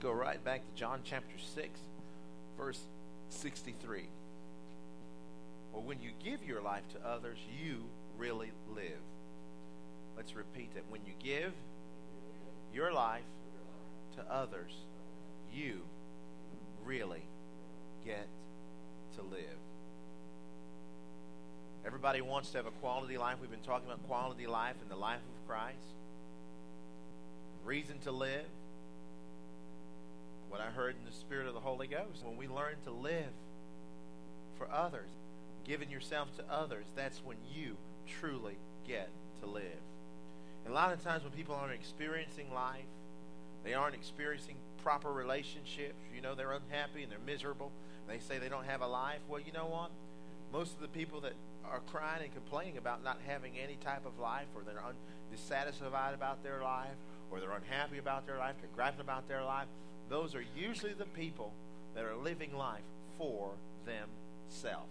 go right back to John chapter 6, verse 63. Well, when you give your life to others, you really live. Let's repeat that. When you give your life to others, you really get to live. Everybody wants to have a quality life. We've been talking about quality life in the life of Christ. Reason to live. What I heard in the Spirit of the Holy Ghost. When we learn to live for others, giving yourself to others, that's when you truly get to live. And a lot of times when people aren't experiencing life, they aren't experiencing proper relationships, they're unhappy and they're miserable, they say they don't have a life. Well, you know what? Most of the people that are crying and complaining about not having any type of life, or they're dissatisfied about their life, or they're unhappy about their life, they're griping about their life, those are usually the people that are living life for themselves.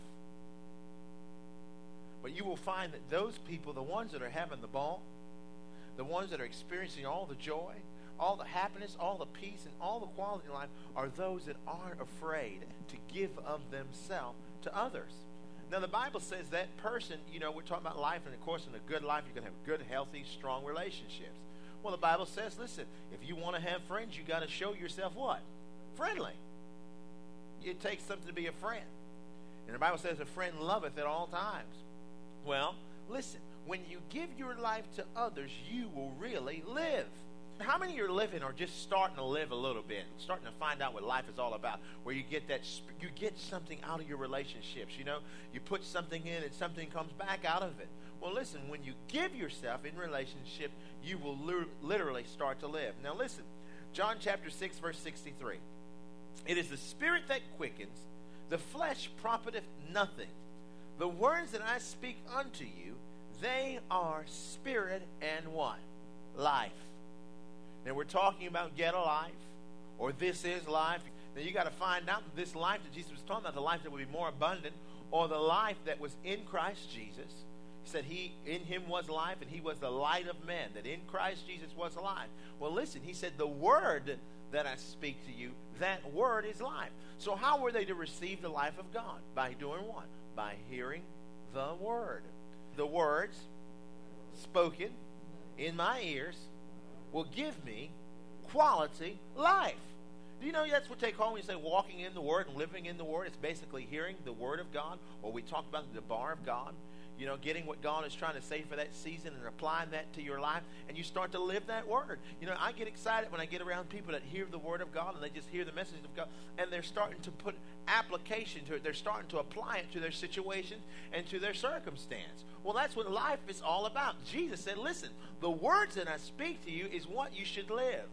But you will find that those people, the ones that are having the ball, the ones that are experiencing all the joy, all the happiness, all the peace, and all the quality of life, are those that aren't afraid to give of themselves to others. Now, the Bible says that person, we're talking about life, and of course, in a good life, you're going to have good, healthy, strong relationships. Well, the Bible says, listen, if you want to have friends, you got to show yourself what? Friendly. It takes something to be a friend. And the Bible says, a friend loveth at all times. Well, listen, when you give your life to others, you will really live. How many of you are living or just starting to live a little bit, starting to find out what life is all about, where you get something out of your relationships, you put something in and something comes back out of it. Well, listen, when you give yourself in relationship, you will literally start to live. Now, listen, John chapter 6, verse 63. It is the spirit that quickens, the flesh profiteth nothing. The words that I speak unto you, they are spirit and what? Life. Now, we're talking about get a life, or this is life. Now, you got to find out that this life that Jesus was talking about, the life that would be more abundant, or the life that was in Christ Jesus. He said in him was life, and he was the light of men, that in Christ Jesus was alive. Well, listen, he said, the word that I speak to you, that word is life. So how were they to receive the life of God? By doing what? By hearing the word. The words spoken in my ears will give me quality life. Do you know that's what they call when you say walking in the Word and living in the Word? It's basically hearing the Word of God, or we talk about the bar of God. Getting what God is trying to say for that season and applying that to your life, and you start to live that Word. I get excited when I get around people that hear the Word of God and they just hear the message of God, and they're starting to put application to it. They're starting to apply it to their situation and to their circumstance. Well, that's what life is all about. Jesus said, listen, the words that I speak to you is what you should live.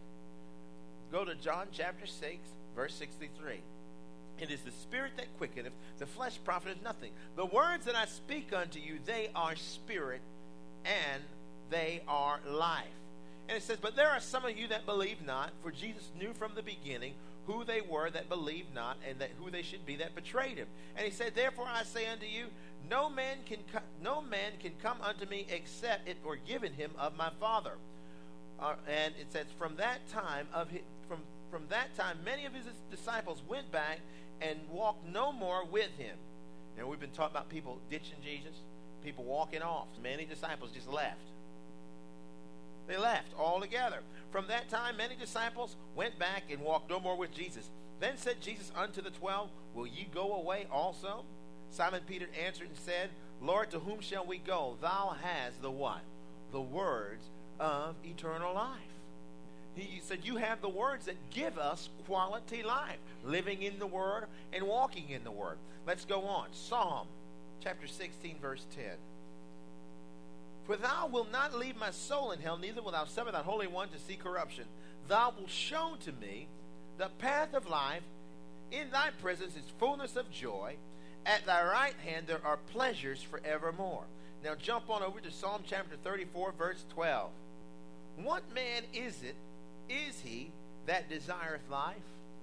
Go to John chapter 6, verse 63. It is the spirit that quickeneth, the flesh profiteth nothing. The words that I speak unto you, they are spirit and they are life. And it says, but there are some of you that believe not, for Jesus knew from the beginning who they were that believed not, and that who they should be that betrayed him. And he said, therefore I say unto you, no man can come unto me except it were given him of my Father. And it says, from that time many of his disciples went back and walked no more with him. Now, we've been talking about people ditching Jesus, people walking off. Many disciples just left. They left altogether. From that time, many disciples went back and walked no more with Jesus. Then said Jesus unto the 12, will ye go away also? Simon Peter answered and said, Lord, to whom shall we go? Thou hast the what? The words of eternal life. He said, you have the words that give us quality life, living in the Word and walking in the Word. Let's go on. Psalm chapter 16, verse 10. For thou wilt not leave my soul in hell, neither wilt thou suffer thy Holy One to see corruption. Thou wilt show to me the path of life. In thy presence is fullness of joy. At thy right hand there are pleasures forevermore. Now jump on over to Psalm chapter 34, verse 12. What man is he that desireth life?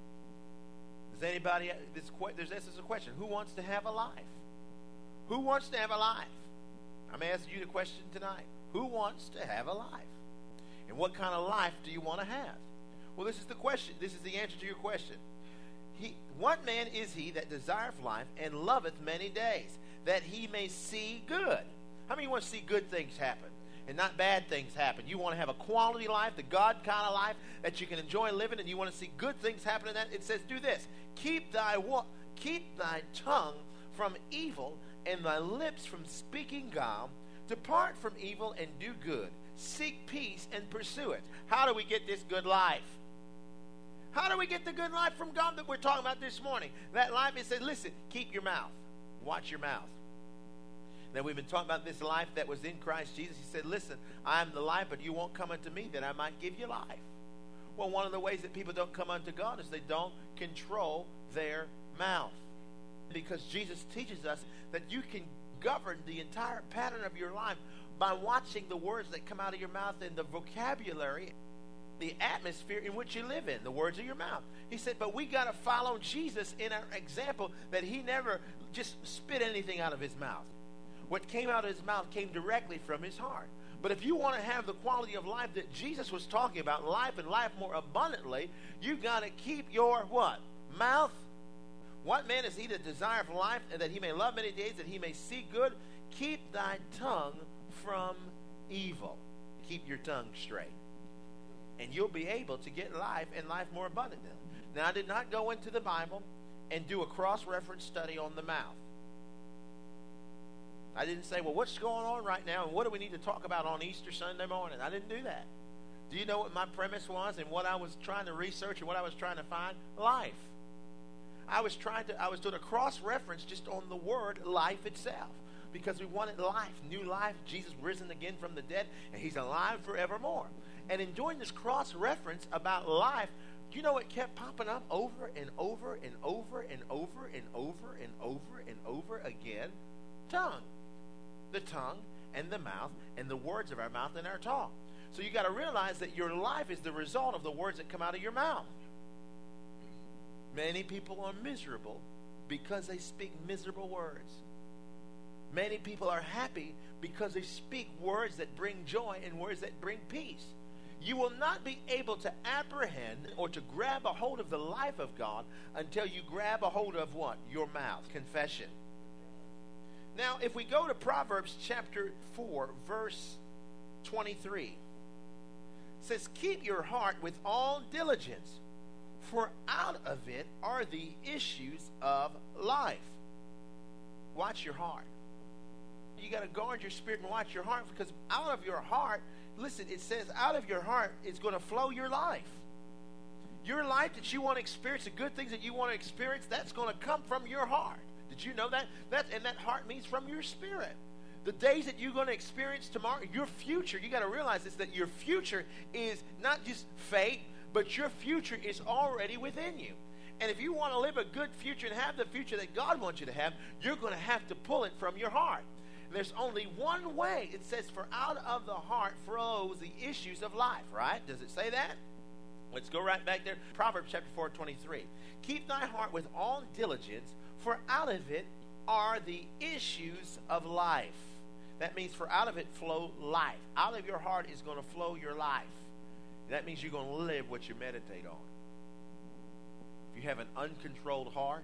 Does anybody, this is a question. Who wants to have a life? Who wants to have a life? I'm asking you the question tonight. Who wants to have a life? And what kind of life do you want to have? Well, this is the question. This is the answer to your question. What man is he that desireth life and loveth many days, that he may see good? How many want to see good things happen and not bad things happen? You want to have a quality life, the God kind of life that you can enjoy living, and you want to see good things happen in that? It says, do this. Keep thy tongue from evil and thy lips from speaking guile. Depart from evil and do good. Seek peace and pursue it. How do we get this good life? How do we get the good life from God that we're talking about this morning? That life, it says, listen, keep your mouth. Watch your mouth. Now, we've been talking about this life that was in Christ Jesus. He said, listen, I am the life, but you won't come unto me that I might give you life. Well, one of the ways that people don't come unto God is they don't control their mouth. Because Jesus teaches us that you can govern the entire pattern of your life by watching the words that come out of your mouth and the vocabulary, the atmosphere in which you live in, the words of your mouth. He said, but we got to follow Jesus in our example, that he never just spit anything out of his mouth. What came out of his mouth came directly from his heart. But if you want to have the quality of life that Jesus was talking about, life and life more abundantly, you got to keep your what? Mouth. What man is he that desireth life, and that he may love many days, that he may see good? Keep thy tongue from evil. Keep your tongue straight. And you'll be able to get life and life more abundantly. Now, I did not go into the Bible and do a cross-reference study on the mouth. I didn't say, well, what's going on right now, and what do we need to talk about on Easter Sunday morning? I didn't do that. Do you know what my premise was and what I was trying to research and what I was trying to find? Life. I was doing a cross-reference just on the word life itself, because we wanted life, new life. Jesus risen again from the dead, and he's alive forevermore. And in doing this cross-reference about life, do you know what kept popping up over and over and over and over and over and over and over again? Tongue. The tongue and the mouth and the words of our mouth and our talk. So you got to realize that your life is the result of the words that come out of your mouth. Many people are miserable because they speak miserable words. Many people are happy because they speak words that bring joy and words that bring peace. You will not be able to apprehend or to grab a hold of the life of God until you grab a hold of what? Your mouth. Confession. Now, if we go to Proverbs chapter 4, verse 23, it says, keep your heart with all diligence, for out of it are the issues of life. Watch your heart. You got to guard your spirit and watch your heart, because out of your heart, listen, it says out of your heart is going to flow your life. Your life that you want to experience, the good things that you want to experience, that's going to come from your heart. Did you know that? And that heart means from your spirit. The days that you're going to experience tomorrow, your future, you got to realize this, that your future is not just fate, but your future is already within you. And if you want to live a good future and have the future that God wants you to have, you're going to have to pull it from your heart. And there's only one way. It says, for out of the heart flows the issues of life, right? Does it say that? Let's go right back there. Proverbs chapter 4, 23. Keep thy heart with all diligence, for out of it are the issues of life. That means for out of it flow life. Out of your heart is going to flow your life. That means you're going to live what you meditate on. If you have an uncontrolled heart,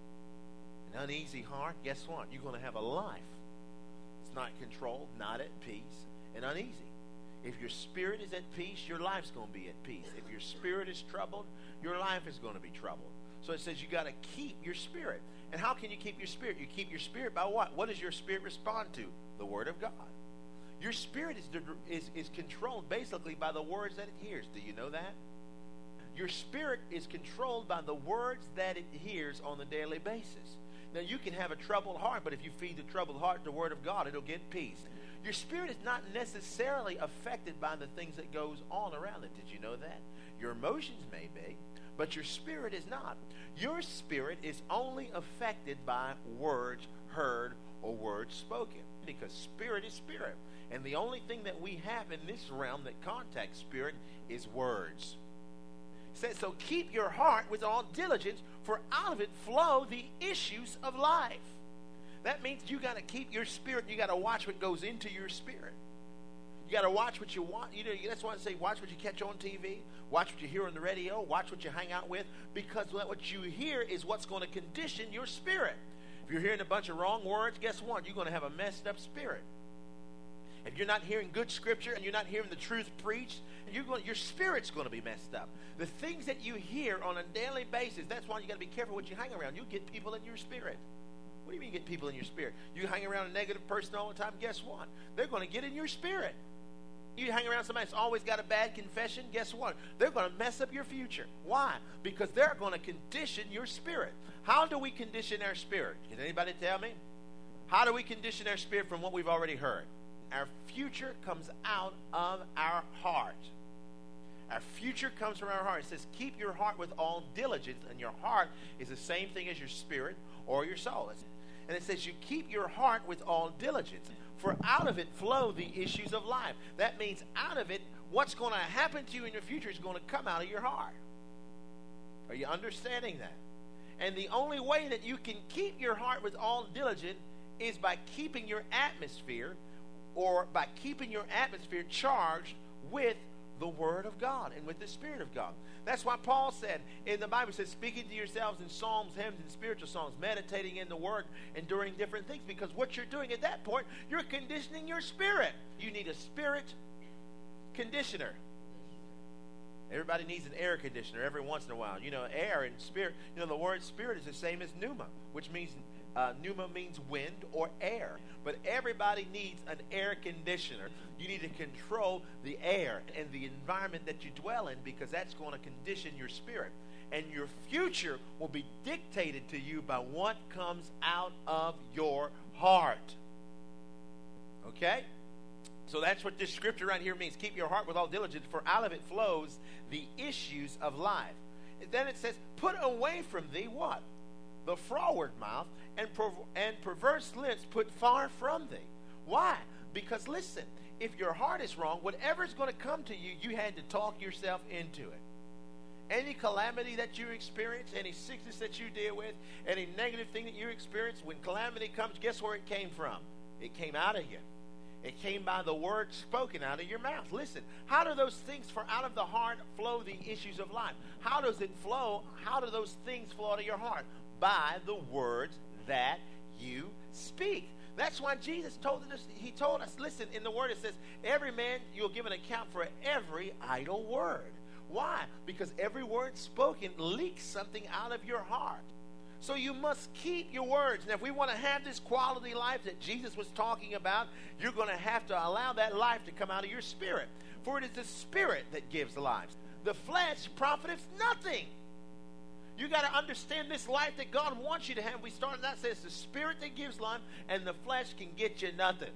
an uneasy heart, guess what? You're going to have a life. It's not controlled, not at peace, and uneasy. If your spirit is at peace, your life's going to be at peace. If your spirit is troubled, your life is going to be troubled. So it says you got to keep your spirit. And how can you keep your spirit? You keep your spirit by what? What does your spirit respond to? The Word of God. Your spirit is controlled basically by the words that it hears. Do you know that? Your spirit is controlled by the words that it hears on a daily basis. Now, you can have a troubled heart, but if you feed the troubled heart the Word of God, it'll get peace. Your spirit is not necessarily affected by the things that goes on around it. Did you know that? Your emotions may be, but your spirit is not. Your spirit is only affected by words heard or words spoken, because spirit is spirit. And the only thing that we have in this realm that contacts spirit is words. It says, so keep your heart with all diligence, for out of it flow the issues of life. That means you got to keep your spirit. You got to watch what goes into your spirit. You got to watch what you want. You know, that's why I say watch what you catch on TV, watch what you hear on the radio, watch what you hang out with, because what you hear is what's going to condition your spirit. If you're hearing a bunch of wrong words, guess what? You're going to have a messed up spirit. If you're not hearing good scripture and you're not hearing the truth preached, your spirit's going to be messed up. The things that you hear on a daily basis, that's why you got to be careful what you hang around. You get people in your spirit. What do you mean you get people in your spirit? You hang around a negative person all the time, guess what? They're going to get in your spirit. You hang around somebody that's always got a bad confession, guess what? They're going to mess up your future. Why? Because they're going to condition your spirit. How do we condition our spirit? Can anybody tell me? How do we condition our spirit from what we've already heard? Our future comes out of our heart. Our future comes from our heart. It says, keep your heart with all diligence. And your heart is the same thing as your spirit or your soul. And it says, you keep your heart with all diligence. For out of it flow the issues of life. That means out of it, what's going to happen to you in your future is going to come out of your heart. Are you understanding that? And the only way that you can keep your heart with all diligence is by keeping your atmosphere, or by keeping your atmosphere charged with the Word of God and with the Spirit of God. That's why Paul said in the Bible, it says, speaking to yourselves in psalms, hymns, and spiritual songs, meditating in the Word and doing different things. Because what you're doing at that point, you're conditioning your spirit. You need a spirit conditioner. Everybody needs an air conditioner every once in a while. You know, air and spirit, you know, the word spirit is the same as pneuma, which means pneuma means wind or air. But everybody needs an air conditioner. You need to control the air and the environment that you dwell in, because that's going to condition your spirit. And your future will be dictated to you by what comes out of your heart. Okay? So that's what this scripture right here means. Keep your heart with all diligence, for out of it flows the issues of life. And then it says, put away from thee what? The froward mouth and perverse lips put far from thee. Why? Because listen, if your heart is wrong, whatever's going to come to you, you had to talk yourself into it. Any calamity that you experience, any sickness that you deal with, any negative thing that you experience, when calamity comes, guess where it came from? It came out of you. It came by the word spoken out of your mouth. Listen, how do those things, for out of the heart flow the issues of life? How does it flow? How do those things flow out of your heart? By the words that you speak. That's why Jesus told us, he told us, listen, in the word it says, every man you'll give an account for every idle word. Why? Because every word spoken leaks something out of your heart. So you must keep your words. Now, if we want to have this quality life that Jesus was talking about, you're going to have to allow that life to come out of your spirit. For it is the spirit that gives life. The flesh profiteth nothing. You got to understand this life that God wants you to have. We started that, says the spirit that gives life, and the flesh can get you nothing.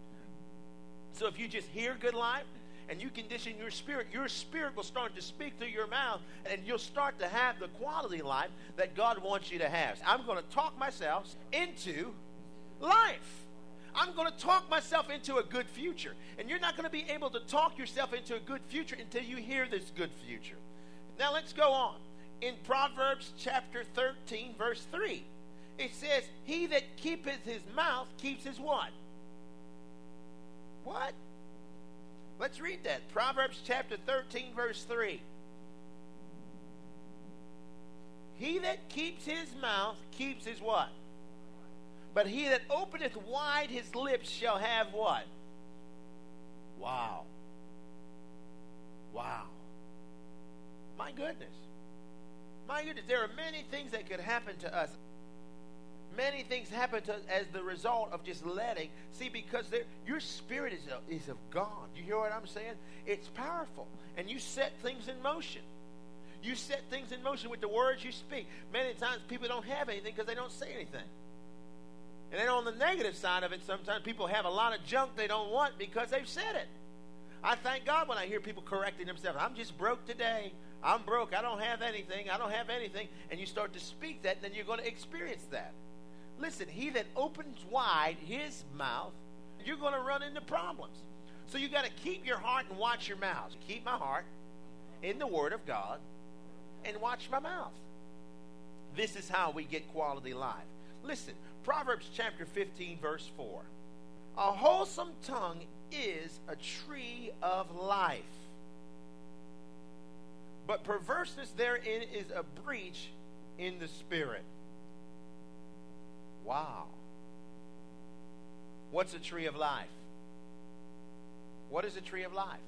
So if you just hear good life, and you condition your spirit will start to speak through your mouth, and you'll start to have the quality life that God wants you to have. I'm going to talk myself into life. I'm going to talk myself into a good future. And you're not going to be able to talk yourself into a good future until you hear this good future. Now let's go on. In Proverbs chapter 13, verse 3, it says, he that keepeth his mouth keeps his what? What? Let's read that. Proverbs chapter 13, verse 3. He that keeps his mouth keeps his what? But he that openeth wide his lips shall have what? Wow. Wow. My goodness. My goodness. There are many things that could happen to us. Many things happen to us as the result of just letting. See, because your spirit is of God. You hear what I'm saying? It's powerful. And you set things in motion. You set things in motion with the words you speak. Many times people don't have anything because they don't say anything. And then on the negative side of it, sometimes people have a lot of junk they don't want because they've said it. I thank God when I hear people correcting themselves. I'm just broke today. I'm broke. I don't have anything. I don't have anything. And you start to speak that, and then you're going to experience that. Listen, he that opens wide his mouth, you're going to run into problems. So you got to keep your heart and watch your mouth. Keep my heart in the Word of God and watch my mouth. This is how we get quality life. Listen, Proverbs chapter 15, verse 4. A wholesome tongue is a tree of life, but perverseness therein is a breach in the spirit. Wow. What's a tree of life? What is a tree of life?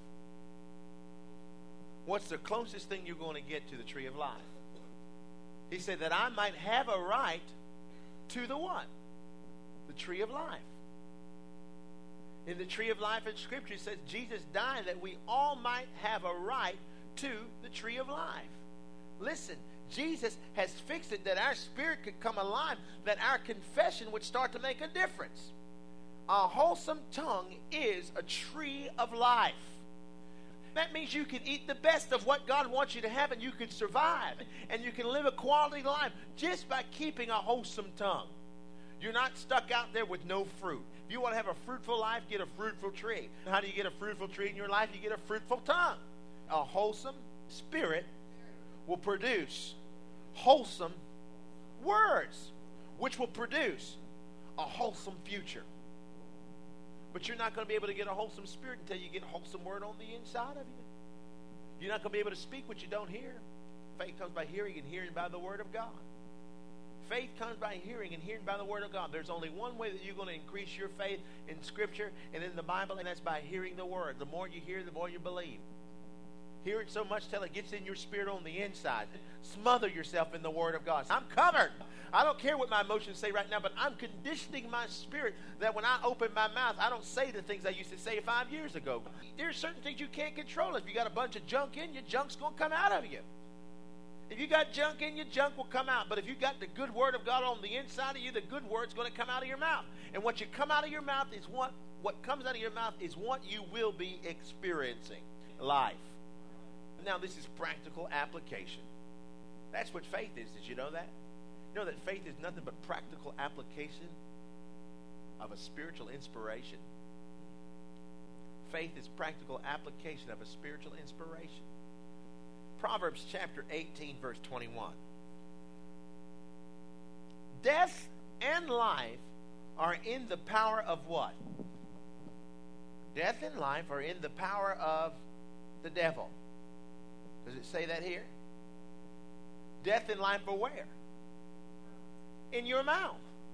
What's the closest thing you're going to get to the tree of life? He said that I might have a right to the what? The tree of life. In the tree of life in Scripture, it says Jesus died that we all might have a right to the tree of life. Listen, Jesus has fixed it that our spirit could come alive, that our confession would start to make a difference. A wholesome tongue is a tree of life. That means you can eat the best of what God wants you to have, and you can survive, and you can live a quality life just by keeping a wholesome tongue. You're not stuck out there with no fruit. If you want to have a fruitful life, get a fruitful tree. How do you get a fruitful tree in your life? You get a fruitful tongue. A wholesome spirit will produce wholesome words, which will produce a wholesome future. But you're not going to be able to get a wholesome spirit until you get a wholesome word on the inside of you. You're not going to be able to speak what you don't hear. Faith comes by hearing, and hearing by the word of God. Faith comes by hearing, and hearing by the word of God. There's only one way that you're going to increase your faith in Scripture and in the Bible, and that's by hearing the word. The more you hear, the more you believe. Hear it so much till it gets in your spirit on the inside. Smother yourself in the word of God. I'm covered. I don't care what my emotions say right now, but I'm conditioning my spirit that when I open my mouth, I don't say the things I used to say 5 years ago. There's certain things you can't control. If you got a bunch of junk in you, junk's going to come out of you. If you got junk in you, junk will come out. But if you got the good word of God on the inside of you, the good word's going to come out of your mouth. And what you come out of your mouth is what comes out of your mouth is what you will be experiencing. Life. Now, this is practical application. That's what faith is. Did you know that? You know that faith is nothing but practical application of a spiritual inspiration. Faith is practical application of a spiritual inspiration. Proverbs chapter 18, verse 21. Death and life are in the power of what? Death and life are in the power of the devil. Does it say that here? Death and life are where? In your mouth.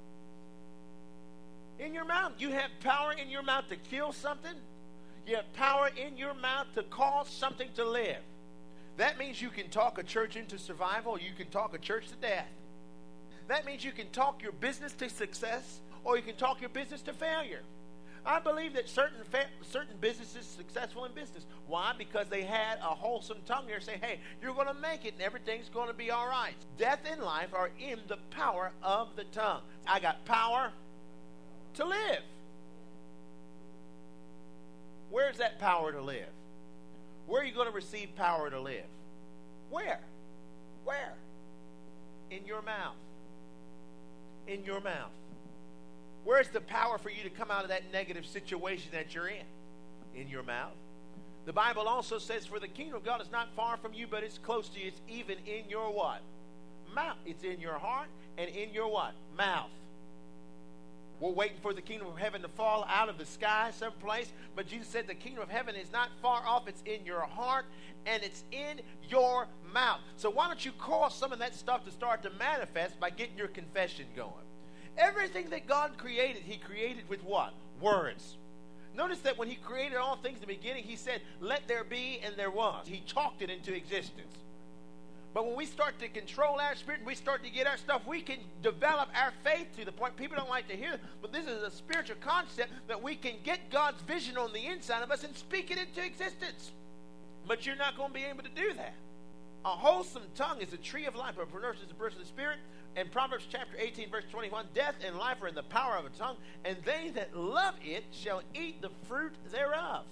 In your mouth. You have power in your mouth to kill something. You have power in your mouth to cause something to live. That means you can talk a church into survival. You can talk a church to death. That means you can talk your business to success, or you can talk your business to failure. I believe that certain businesses successful in business. Why? Because they had a wholesome tongue there say, hey, you're going to make it and everything's going to be all right. Death and life are in the power of the tongue. I got power to live. Where's that power to live? Where are you going to receive power to live? Where? Where? In your mouth. In your mouth. Where's the power for you to come out of that negative situation that you're in your mouth. The Bible also says, for the kingdom of God is not far from you, but it's close to you. It's even in your what? Mouth. It's in your heart and in your what? Mouth. We're waiting for the kingdom of heaven to fall out of the sky someplace. But Jesus said the kingdom of heaven is not far off. It's in your heart and it's in your mouth. So why don't you cause some of that stuff to start to manifest by getting your confession going? Everything that God created, He created with what? Words. Notice that when He created all things in the beginning, He said, let there be, and there was. He talked it into existence. But when we start to control our spirit and we start to get our stuff, we can develop our faith to the point people don't like to hear it, but this is a spiritual concept that we can get God's vision on the inside of us and speak it into existence. But you're not going to be able to do that. A wholesome tongue is a tree of life, but perverse is the burst of the spirit. And Proverbs chapter 18, verse 21, death and life are in the power of a tongue, and they that love it shall eat the fruit thereof.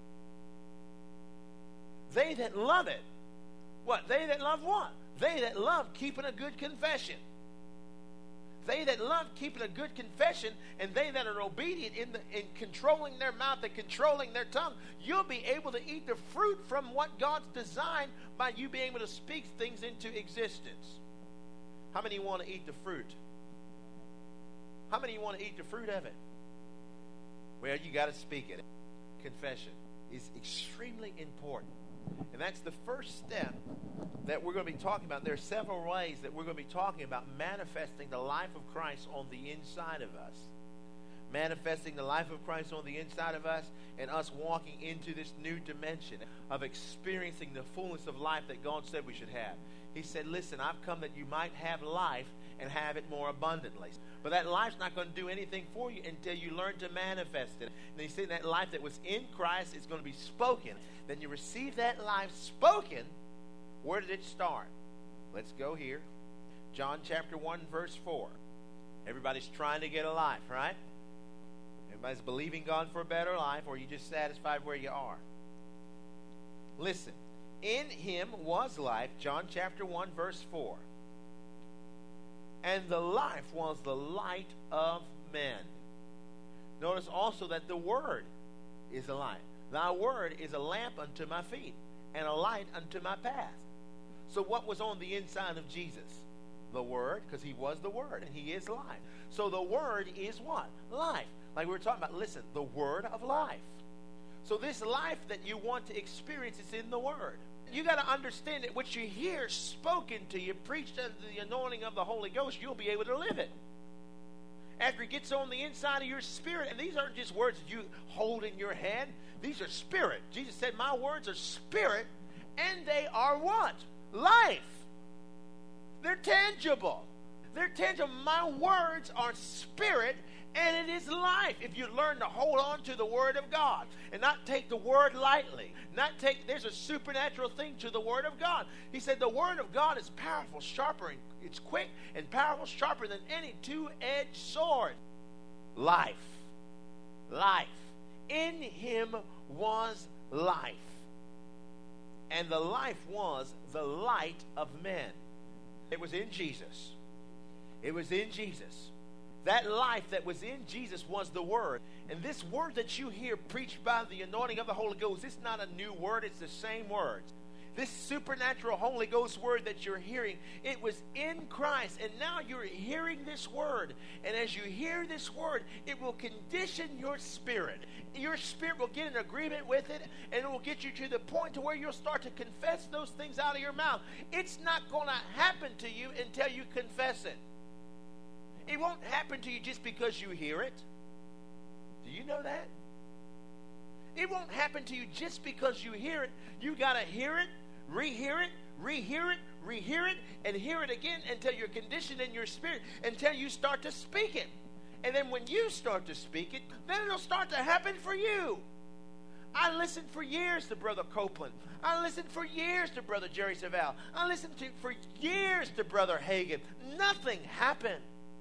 They that love it. What? They that love what? They that love keeping a good confession. They that love keeping a good confession, and they that are obedient in controlling their mouth and controlling their tongue, you'll be able to eat the fruit from what God's designed by you being able to speak things into existence. How many want to eat the fruit? How many want to eat the fruit of it? Well, you got to speak it. Confession is extremely important. And that's the first step that we're going to be talking about. There are several ways that we're going to be talking about manifesting the life of Christ on the inside of us. Manifesting the life of Christ on the inside of us, and us walking into this new dimension of experiencing the fullness of life that God said we should have. He said, listen, I've come that you might have life and have it more abundantly. But that life's not going to do anything for you until you learn to manifest it. And he said that life that was in Christ is going to be spoken. Then you receive that life spoken. Where did it start? Let's go here. John chapter 1, verse 4. Everybody's trying to get a life, right? Everybody's believing God for a better life, or are you just satisfied where you are? Listen. In him was life, John chapter 1, verse 4. And the life was the light of men. Notice also that the Word is a light. Thy Word is a lamp unto my feet and a light unto my path. So what was on the inside of Jesus? The Word, because he was the Word, and he is life. So the Word is what? Life. Like we were talking about, listen, the Word of life. So this life that you want to experience is in the Word. You got to understand that what you hear spoken to you, preached under the anointing of the Holy Ghost, you'll be able to live it. After it gets on the inside of your spirit, and these aren't just words that you hold in your head. These are spirit. Jesus said, my words are spirit, and they are what? Life. They're tangible. They're tangible. My words are spirit, and it is life. If you learn to hold on to the Word of God and not take the Word lightly, there's a supernatural thing to the Word of God. He said the Word of God is powerful, sharper, and it's quick and powerful, sharper than any two-edged sword. Life. Life. In him was life. And the life was the light of men. It was in Jesus. It was in Jesus. That life that was in Jesus was the Word. And this Word that you hear preached by the anointing of the Holy Ghost, it's not a new word, it's the same words. This supernatural Holy Ghost Word that you're hearing, it was in Christ. And now you're hearing this Word. And as you hear this Word, it will condition your spirit. Your spirit will get in agreement with it, and it will get you to the point to where you'll start to confess those things out of your mouth. It's not going to happen to you until you confess it. It won't happen to you just because you hear it. Do you know that? It won't happen to you just because you hear it. You got to hear it, rehear it, rehear it, rehear it, and hear it again until you're conditioned in your spirit, until you start to speak it. And then when you start to speak it, then it'll start to happen for you. I listened for years to Brother Copeland. I listened for years to Brother Jerry Savelle. I listened for years to Brother Hagin. Nothing happened.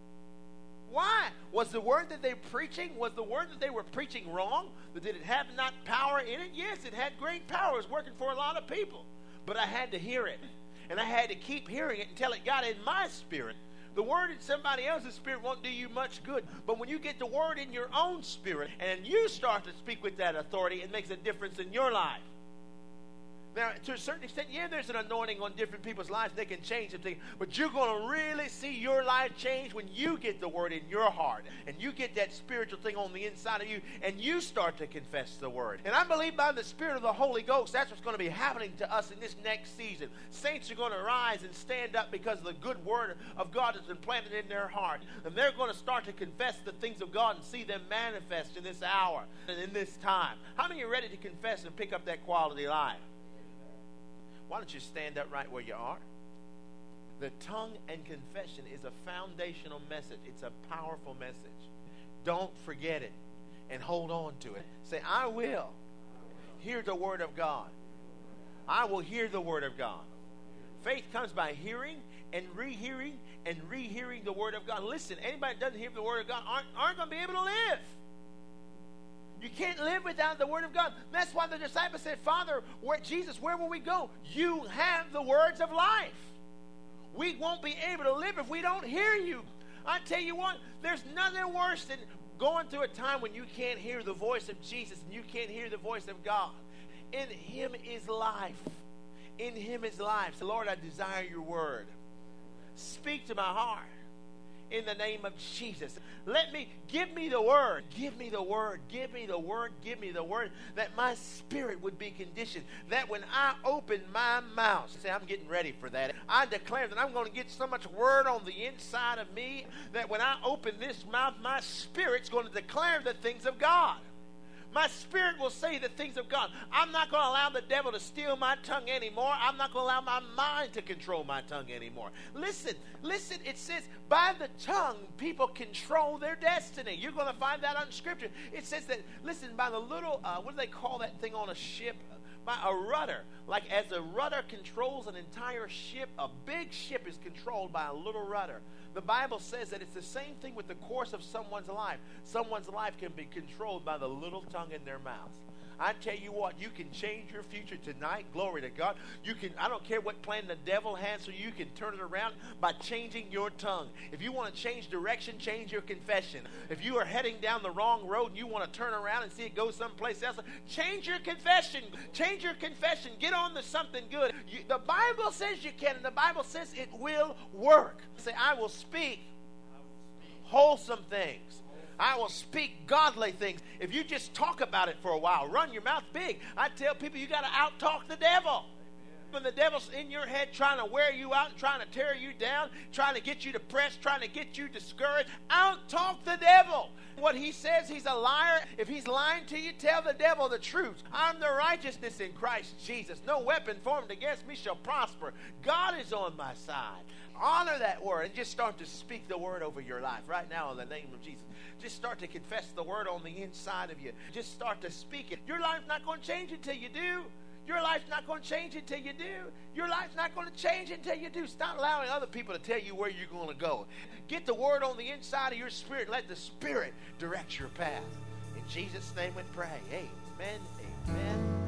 Why? Was the word that they were preaching wrong? Did it have not power in it? Yes, it had great power. It was working for a lot of people. But I had to hear it. And I had to keep hearing it until it got in my spirit. The word in somebody else's spirit won't do you much good. But when you get the word in your own spirit and you start to speak with that authority, it makes a difference in your life. Now, to a certain extent, yeah, there's an anointing on different people's lives. They can change something. But you're going to really see your life change when you get the word in your heart. And you get that spiritual thing on the inside of you. And you start to confess the word. And I believe by the Spirit of the Holy Ghost, that's what's going to be happening to us in this next season. Saints are going to rise and stand up because the good word of God has been planted in their heart. And they're going to start to confess the things of God and see them manifest in this hour and in this time. How many are ready to confess and pick up that quality life? Why don't you stand up right where you are? The tongue and confession is a foundational message. It's a powerful message. Don't forget it and hold on to it. Say, I will hear the word of God. I will hear the word of God. Faith comes by hearing and rehearing and rehearing the word of God. Listen, anybody that doesn't hear the word of God aren't going to be able to live. You can't live without the word of God. That's why the disciples said, Father, Jesus, where will we go? You have the words of life. We won't be able to live if we don't hear you. I tell you what, there's nothing worse than going through a time when you can't hear the voice of Jesus and you can't hear the voice of God. In him is life. In him is life. So, Lord, I desire your word. Speak to my heart. in the name of Jesus. Give me the word. Give me the word. Give me the word. Give me the word. That my spirit would be conditioned. That when I open my mouth, say, I'm getting ready for that. I declare that I'm going to get so much word on the inside of me that when I open this mouth, my spirit's going to declare the things of God. My spirit will say the things of God. I'm not going to allow the devil to steal my tongue anymore. I'm not going to allow my mind to control my tongue anymore. Listen, it says by the tongue people control their destiny. You're going to find that on Scripture. It says that, listen, by the little, what do they call that thing on a ship? By a rudder. Like as a rudder controls an entire ship, a big ship is controlled by a little rudder. The Bible says that it's the same thing with the course of someone's life. Someone's life can be controlled by the little tongue in their mouth. I tell you what, you can change your future tonight. Glory to God. I don't care what plan the devil has, so you can turn it around by changing your tongue. If you want to change direction, change your confession. If you are heading down the wrong road and you want to turn around and see it go someplace else, change your confession. Change your confession. Get on to something good. The Bible says you can, and the Bible says it will work. Say, I will speak wholesome things. I will speak godly things. If you just talk about it for a while, run your mouth big. I tell people you got to out-talk the devil. When the devil's in your head trying to wear you out and trying to tear you down, trying to get you depressed, trying to get you discouraged, out-talk the devil. What he says, he's a liar. If he's lying to you, tell the devil the truth. I'm the righteousness in Christ Jesus. No weapon formed against me shall prosper. God is on my side. Honor that word and just start to speak the word over your life right now in the name of Jesus. Just start to confess the word on the inside of you. Just start to speak it. Your life's not going to change until you do. Your life's not going to change until you do. Your life's not going to change until you do. Stop allowing other people to tell you where you're going to go. Get the word on the inside of your spirit. Let the Spirit direct your path. In Jesus' name we pray. Amen. Amen.